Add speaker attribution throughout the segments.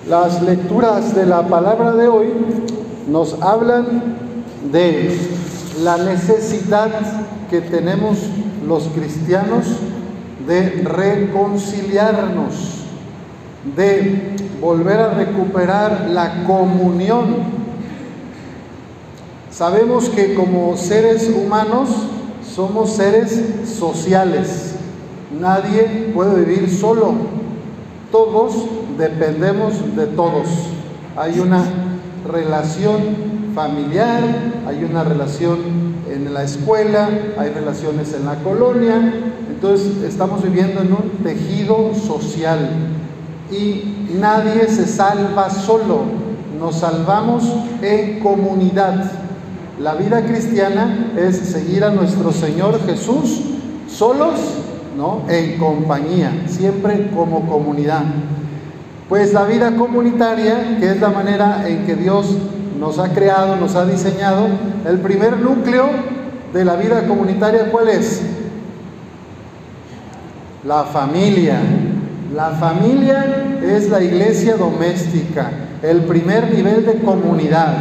Speaker 1: Las lecturas de la palabra de hoy nos hablan de la necesidad que tenemos los cristianos de reconciliarnos, de volver a recuperar la comunión. Sabemos que como seres humanos somos seres sociales. Nadie puede vivir solo. Todos dependemos de todos. Hay una relación familiar, hay una relación en la escuela, hay relaciones en la colonia. Entonces estamos viviendo en un tejido social y nadie se salva solo. Nos salvamos en comunidad. La vida cristiana es seguir a nuestro Señor Jesús solos, ¿no? En compañía, siempre como comunidad. Pues la vida comunitaria, que es la manera en que Dios nos ha creado, nos ha diseñado, el primer núcleo de la vida comunitaria, ¿cuál es? La familia. La familia es la iglesia doméstica, el primer nivel de comunidad.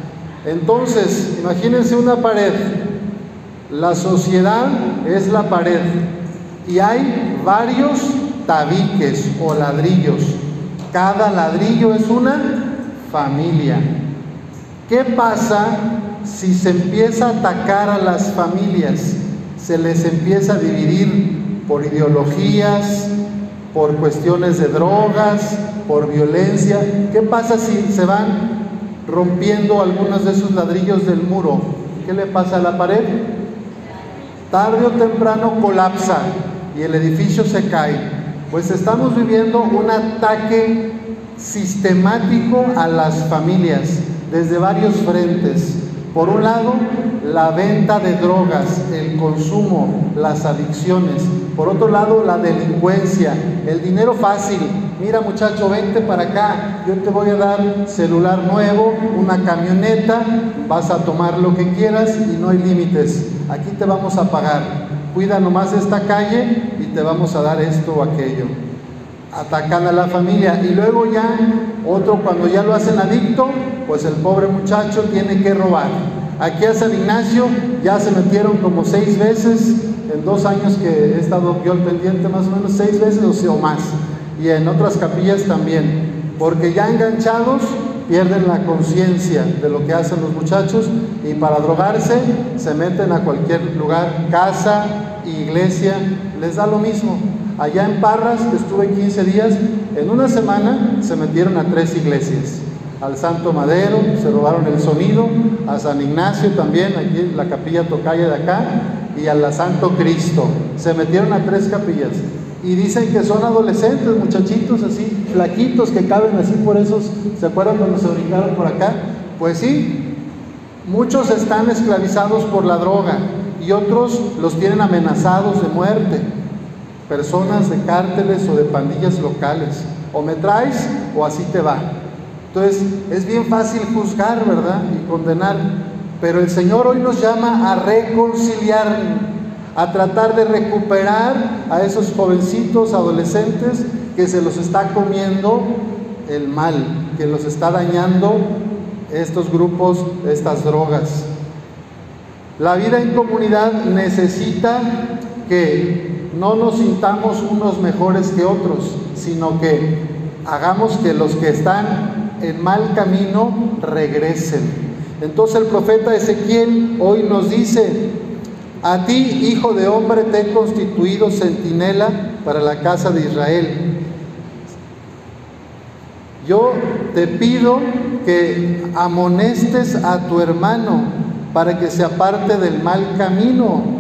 Speaker 1: Entonces, imagínense una pared. La sociedad es la pared y hay varios tabiques o ladrillos. Cada ladrillo es una familia. ¿Qué pasa si se empieza a atacar a las familias? Se les empieza a dividir por ideologías, por cuestiones de drogas, por violencia. ¿Qué pasa si se van rompiendo algunos de esos ladrillos del muro? ¿Qué le pasa a la pared? Tarde o temprano colapsa y el edificio se cae. Pues estamos viviendo un ataque sistemático a las familias desde varios frentes. Por un lado, la venta de drogas, el consumo, las adicciones. Por otro lado, la delincuencia, el dinero fácil. Mira, muchacho, vente para acá, yo te voy a dar celular nuevo, una camioneta, vas a tomar lo que quieras y no hay límites. Aquí te vamos a pagar. Cuida nomás esta calle y te vamos a dar esto o aquello. Atacan a la familia y luego ya otro, cuando ya lo hacen adicto, pues el pobre muchacho tiene que robar. Aquí a San Ignacio ya se metieron como 6 veces en 2 años que he estado yo al pendiente, más o menos 6 veces o más, y en otras capillas también, porque ya enganchados pierden la conciencia de lo que hacen los muchachos y para drogarse se meten a cualquier lugar, casa, iglesia, les da lo mismo. Allá en Parras, que estuve 15 días, en una semana se metieron a 3 iglesias. Al Santo Madero, se robaron el sonido, a San Ignacio también, aquí en la capilla tocaya de acá, y a la Santo Cristo. Se metieron a 3 capillas. Y dicen que son adolescentes, muchachitos así, flaquitos, que caben así por esos. ¿Se acuerdan cuando se brincaron por acá? Pues sí, muchos están esclavizados por la droga y otros los tienen amenazados de muerte. Personas de cárteles o de pandillas locales. O me traes o así te va. Entonces, es bien fácil juzgar, ¿verdad? Y condenar. Pero el Señor hoy nos llama a reconciliar, a tratar de recuperar a esos jovencitos, adolescentes, que se los está comiendo el mal, que los está dañando estos grupos, estas drogas. La vida en comunidad necesita que no nos sintamos unos mejores que otros, sino que hagamos que los que están en mal camino regresen. Entonces el profeta Ezequiel hoy nos dice: a ti, hijo de hombre, te he constituido centinela para la casa de Israel. Yo te pido que amonestes a tu hermano para que se aparte del mal camino.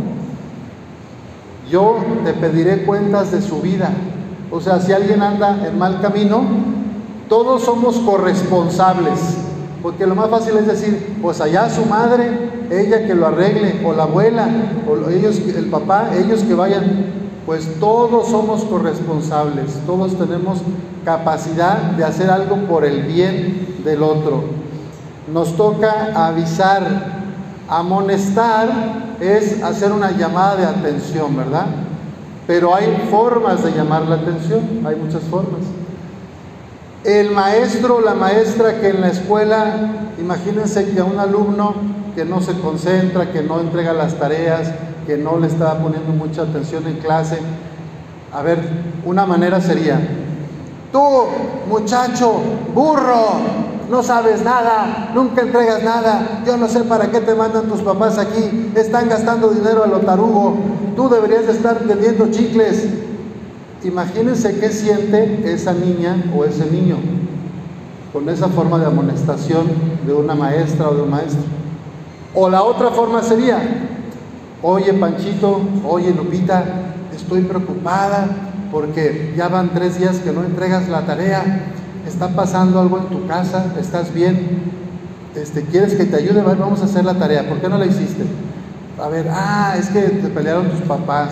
Speaker 1: Yo te pediré cuentas de su vida. O sea, si alguien anda en mal camino, todos somos corresponsables. Porque lo más fácil es decir, pues allá su madre, ella que lo arregle, o la abuela, o ellos, el papá, ellos que vayan. Pues todos somos corresponsables, todos tenemos capacidad de hacer algo por el bien del otro. Nos toca avisar. Amonestar es hacer una llamada de atención, ¿verdad? Pero hay formas de llamar la atención, hay muchas formas. El maestro o la maestra que en la escuela, imagínense que a un alumno que no se concentra, que no entrega las tareas, que no le está poniendo mucha atención en clase. A ver, una manera sería: tú, muchacho, burro, no sabes nada, nunca entregas nada, yo no sé para qué te mandan tus papás aquí, están gastando dinero a lo tarugo, tú deberías de estar vendiendo chicles. Imagínense qué siente esa niña o ese niño con esa forma de amonestación de una maestra o de un maestro. O la otra forma sería: oye Panchito, oye Lupita, estoy preocupada porque ya van 3 días que no entregas la tarea, está pasando algo en tu casa, ¿estás bien? ¿Quieres que te ayude? Vamos a hacer la tarea, ¿por qué no la hiciste? A ver, es que te pelearon tus papás,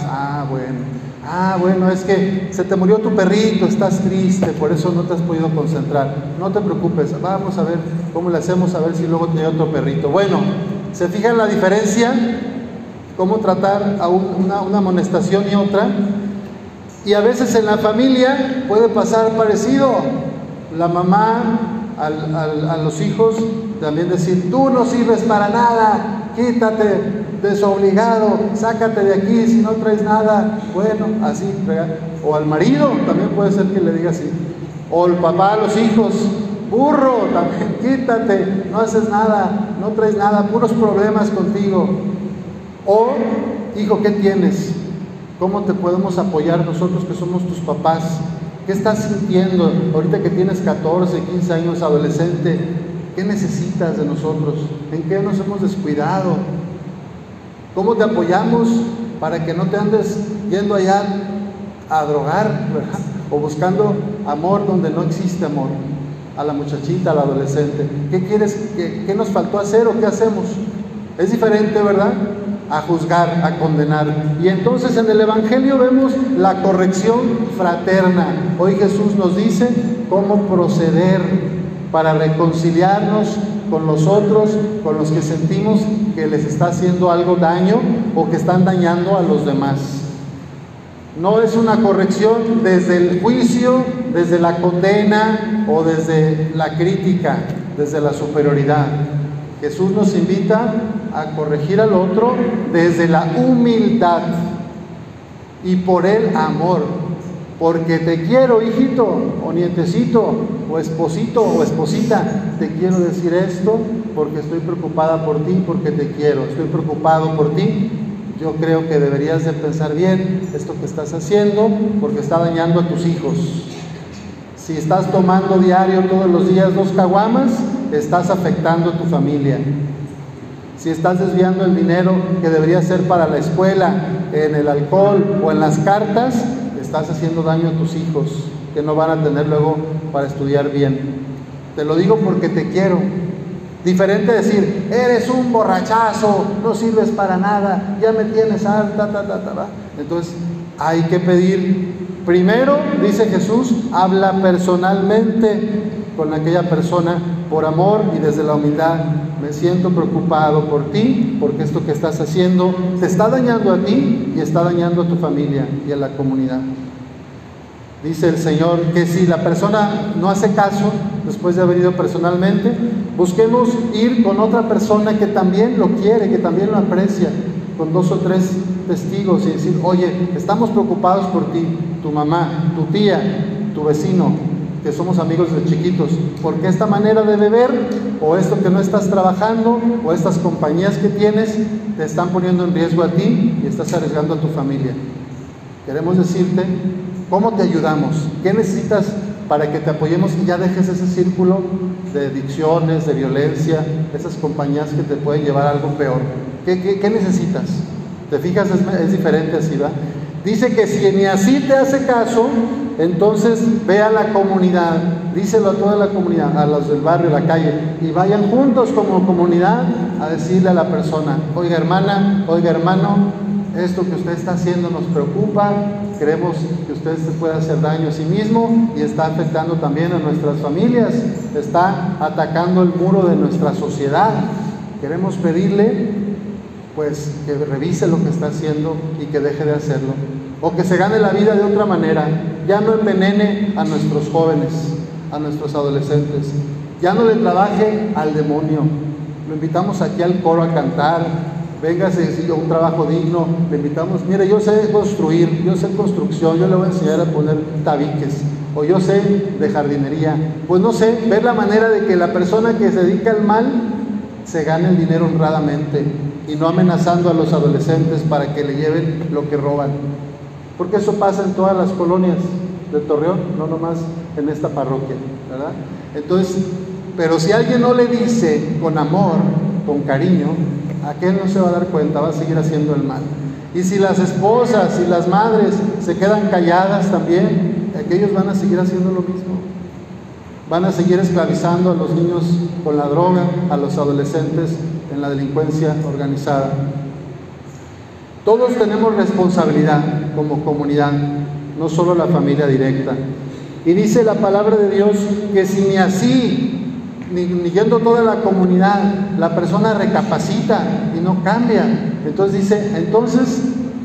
Speaker 1: bueno, es que se te murió tu perrito, estás triste, por eso no te has podido concentrar. No te preocupes, vamos a ver cómo le hacemos, a ver si luego te da otro perrito. Bueno, ¿se fijan la diferencia? Cómo tratar a una amonestación y otra. Y a veces en la familia puede pasar parecido. La mamá a los hijos también decir: tú no sirves para nada, quítate, desobligado, sácate de aquí si no traes nada. Bueno, así. O al marido también puede ser que le diga así. O el papá a los hijos: burro, también quítate, no haces nada, no traes nada, puros problemas contigo. O: hijo, ¿qué tienes? ¿Cómo te podemos apoyar nosotros que somos tus papás? ¿Qué estás sintiendo ahorita que tienes 14, 15 años, adolescente? ¿Qué necesitas de nosotros? ¿En qué nos hemos descuidado? ¿Cómo te apoyamos para que no te andes yendo allá a drogar, ¿verdad? O buscando amor donde no existe amor? A la muchachita, al adolescente. ¿Qué quieres? ¿Qué nos faltó hacer o qué hacemos? Es diferente, ¿verdad?, a juzgar, a condenar. Y entonces en el Evangelio vemos la corrección fraterna. Hoy Jesús nos dice cómo proceder para reconciliarnos con los otros, con los que sentimos que les está haciendo algo daño o que están dañando a los demás. No es una corrección desde el juicio, desde la condena o desde la crítica, desde la superioridad. Jesús nos invita a corregir al otro desde la humildad y por el amor. Porque te quiero, hijito, o nietecito, o esposito, o esposita, te quiero decir esto porque estoy preocupada por ti, porque te quiero, estoy preocupado por ti. Yo creo que deberías de pensar bien esto que estás haciendo porque está dañando a tus hijos. Si estás tomando diario, todos los días, 2 caguamas, estás afectando a tu familia. Si estás desviando el dinero que debería ser para la escuela, en el alcohol o en las cartas, estás haciendo daño a tus hijos, que no van a tener luego para estudiar bien. Te lo digo porque te quiero. Diferente decir: eres un borrachazo, no sirves para nada, ya me tienes harta, Entonces hay que pedir. Primero, dice Jesús, habla personalmente con aquella persona por amor y desde la humildad. Me siento preocupado por ti, porque esto que estás haciendo te está dañando a ti y está dañando a tu familia y a la comunidad. Dice el Señor que si la persona no hace caso, después de haber ido personalmente, busquemos ir con otra persona que también lo quiere, que también lo aprecia, con 2 o 3 testigos y decir: oye, estamos preocupados por ti, tu mamá, tu tía, tu vecino, que somos amigos de chiquitos, porque esta manera de beber, o esto que no estás trabajando, o estas compañías que tienes, te están poniendo en riesgo a ti y estás arriesgando a tu familia. Queremos decirte cómo te ayudamos, qué necesitas para que te apoyemos y ya dejes ese círculo de adicciones, de violencia, esas compañías que te pueden llevar a algo peor. ¿Qué necesitas? ¿Te fijas? Es diferente así, ¿verdad? Dice que si ni así te hace caso, entonces ve a la comunidad, díselo a toda la comunidad, a los del barrio, a la calle, y vayan juntos como comunidad a decirle a la persona: oiga hermana, oiga hermano, esto que usted está haciendo nos preocupa, creemos que usted se puede hacer daño a sí mismo y está afectando también a nuestras familias, está atacando el muro de nuestra sociedad. Queremos pedirle pues que revise lo que está haciendo y que deje de hacerlo, o que se gane la vida de otra manera. Ya no envenene a nuestros jóvenes, a nuestros adolescentes. Ya no le trabaje al demonio. Lo invitamos aquí al coro a cantar. Véngase a un trabajo digno. Le invitamos, mire, yo sé construir, yo sé construcción, yo le voy a enseñar a poner tabiques. O yo sé de jardinería. Pues no sé, ver la manera de que la persona que se dedica al mal se gane el dinero honradamente y no amenazando a los adolescentes para que le lleven lo que roban. Porque eso pasa en todas las colonias de Torreón, no nomás en esta parroquia, ¿verdad? Entonces, pero si alguien no le dice con amor, con cariño, aquel no se va a dar cuenta, va a seguir haciendo el mal. Y si las esposas y las madres se quedan calladas también, aquellos van a seguir haciendo lo mismo. Van a seguir esclavizando a los niños con la droga, a los adolescentes en la delincuencia organizada. Todos tenemos responsabilidad como comunidad, no solo la familia directa. Y dice la palabra de Dios que si ni así, ni yendo toda la comunidad, la persona recapacita y no cambia, entonces dice, entonces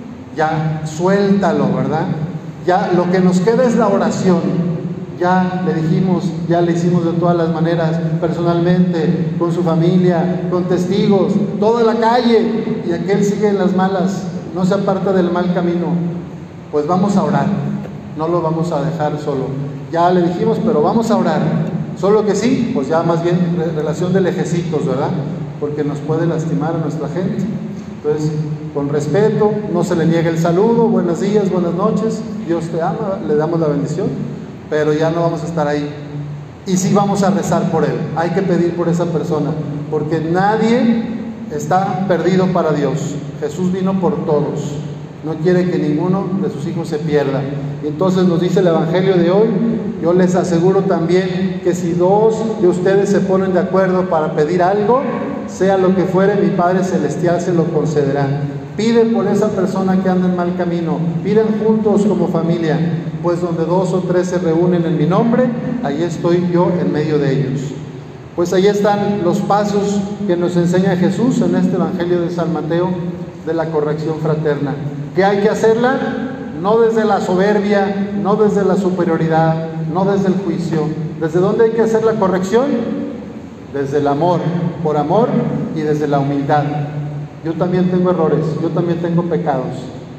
Speaker 1: ya suéltalo, ¿verdad? Ya lo que nos queda es la oración. Ya le dijimos, ya le hicimos de todas las maneras, personalmente, con su familia, con testigos, toda la calle, y aquel sigue en las malas, no se aparta del mal camino. Pues vamos a orar, no lo vamos a dejar solo. Ya le dijimos, pero vamos a orar. Solo que sí, pues ya más bien relación de lejecitos, ¿verdad? Porque nos puede lastimar a nuestra gente. Entonces, con respeto, no se le niegue el saludo, buenos días, buenas noches, Dios te ama, le damos la bendición, pero ya no vamos a estar ahí. Y sí vamos a rezar por él, hay que pedir por esa persona, porque nadie está perdido para Dios. Jesús vino por todos, no quiere que ninguno de sus hijos se pierda. Y entonces nos dice el Evangelio de hoy, yo les aseguro también que si dos de ustedes se ponen de acuerdo para pedir algo, sea lo que fuere, mi Padre Celestial se lo concederá. Pide por esa persona que anda en mal camino, piden juntos como familia, pues donde 2 o 3 se reúnen en mi nombre, ahí estoy yo en medio de ellos. Pues ahí están los pasos que nos enseña Jesús en este Evangelio de San Mateo de la corrección fraterna. ¿Qué hay que hacerla? No desde la soberbia, no desde la superioridad, no desde el juicio. ¿Desde dónde hay que hacer la corrección? Desde el amor, por amor y desde la humildad. Yo también tengo errores, yo también tengo pecados.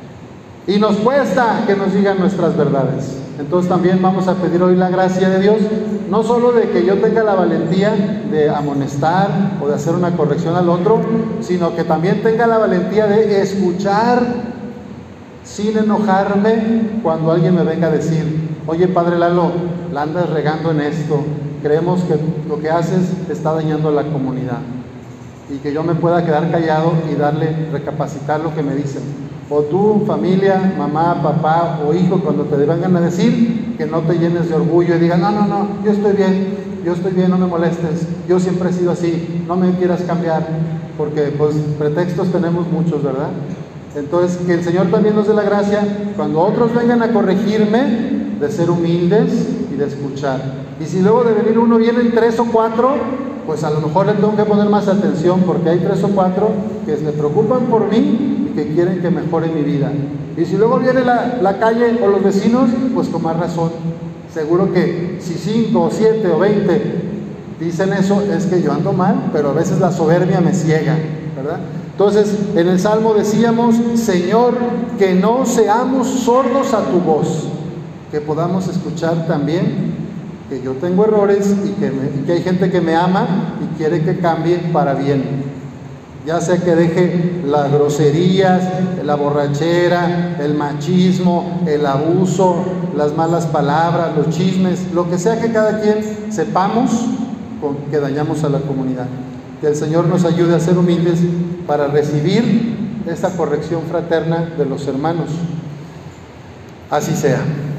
Speaker 1: Y nos cuesta que nos digan nuestras verdades. Entonces también vamos a pedir hoy la gracia de Dios, no solo de que yo tenga la valentía de amonestar o de hacer una corrección al otro, sino que también tenga la valentía de escuchar sin enojarme cuando alguien me venga a decir, oye Padre Lalo, la andas regando en esto, creemos que lo que haces está dañando a la comunidad. Y que yo me pueda quedar callado y recapacitar lo que me dicen. O tú, familia, mamá, papá o hijo, cuando te vengan a decir, que no te llenes de orgullo y digas, no, yo estoy bien, no me molestes, yo siempre he sido así, no me quieras cambiar, porque pues pretextos tenemos muchos, ¿verdad? Entonces, que el Señor también nos dé la gracia, cuando otros vengan a corregirme, de ser humildes y de escuchar. Y si luego de venir uno vienen 3 o 4, pues a lo mejor le tengo que poner más atención, porque hay 3 o 4 que se preocupan por mí y que quieren que mejore mi vida. Y si luego viene la calle o los vecinos, pues con más razón. Seguro que si 5 o 7 o 20 dicen eso, es que yo ando mal, pero a veces la soberbia me ciega, ¿verdad? Entonces, en el Salmo decíamos, Señor, que no seamos sordos a tu voz, que podamos escuchar también que yo tengo errores y que hay gente que me ama y quiere que cambie para bien. Ya sea que deje las groserías, la borrachera, el machismo, el abuso, las malas palabras, los chismes, lo que sea que cada quien sepamos que dañamos a la comunidad. Que el Señor nos ayude a ser humildes para recibir esta corrección fraterna de los hermanos. Así sea.